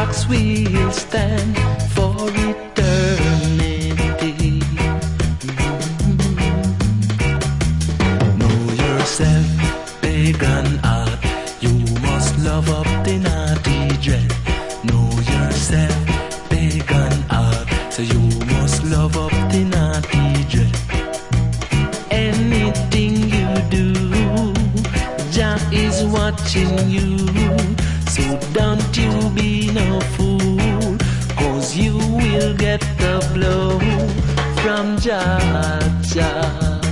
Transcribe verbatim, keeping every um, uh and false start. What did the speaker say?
rocks will stand for eternity. Know yourself, pagan heart. You must love up the naughty dread. Know yourself, pagan heart. So you must love up the naughty dread. Anything you do, Jah is watching you. So don't you be no fool, 'cause you will get the blow from Jah Jah.